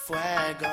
Fuego,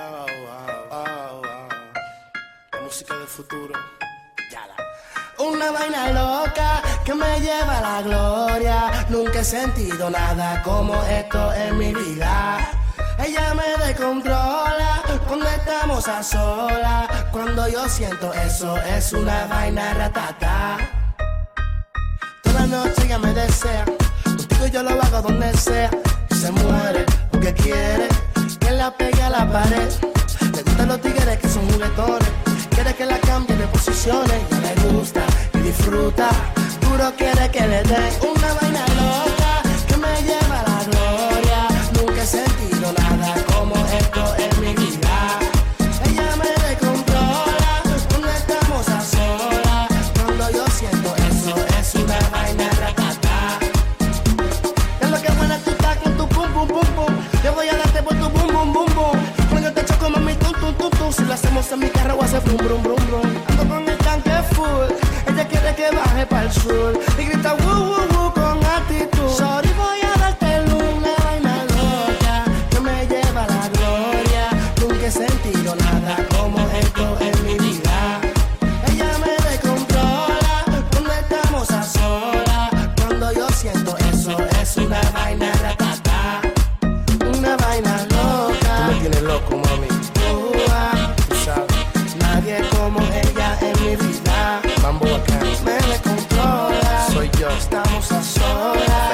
la música del futuro. Una vaina loca que me lleva a la gloria. Nunca he sentido nada como esto en mi vida. Ella me descontrola cuando estamos a solas. Cuando yo siento eso es una vaina ratata. Toda noche ella me desea, contigo yo lo hago donde sea. Y se muere porque quiere que la pegue a la pared. Le gustan los tigres que son juguetones. Quiere que la cambie de posiciones. Ya le gusta y disfruta. Duro quiere que le dé una vaina loca que me lleva a la gloria. Nunca he sentido nada como esto en mi vida. Ella me descontrola cuando estamos a solas. Cuando yo siento eso es una vaina ratata. Es lo que buena tú estás con tu pum pum pum pum. Yo voy a darte por tu bum bum bum bum. Cuando te choco mami tum tum tum tum. Si lo hacemos en mi carro voy a hacer brum brum brum brum. Ando con el tanque full. Ella quiere que baje pa'l sur y grita woo woo woo con actitud. Sorry, voy a darte una vaina loca que me lleva a la gloria. Nunca he sentido nada como esto en mi vida. Ella me descontrola cuando estamos a solas. Cuando yo siento eso es una vaina ratata. Una vaina loca. Tú me tienes loco, mami. Tú sabes, nadie como ella en mi vida. Mambo acá, me descontrola. Soy yo, estamos a solas.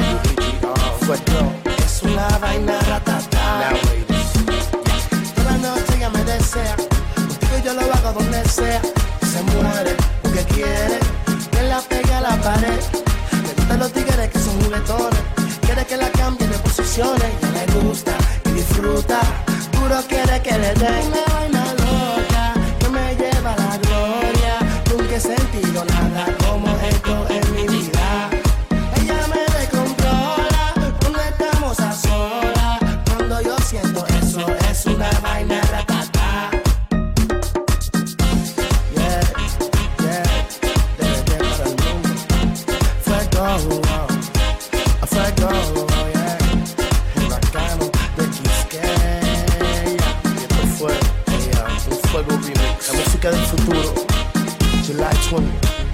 Es una vaina ratata. Toda noche ella me desea, contigo yo lo hago donde sea. Se muere porque quiere que la pegue a la pared. Le gustan los tigres que son juguetones. Quiere que la cambie de posiciones. Ya le gusta y disfruta. Duro quiere que le dé una vaina loca que me lleva a la gloria. Nunca he sentido nada como esto en mi vida. Ella me descontrola cuando estamos a solas. Cuando yo siento eso es una vaina ratata. Yeah, DDD para el mundo. Fuego, fuego, yeah. El bacano de Quisqueya. Y esto fue un fuego remix. La música del futuro. July 20.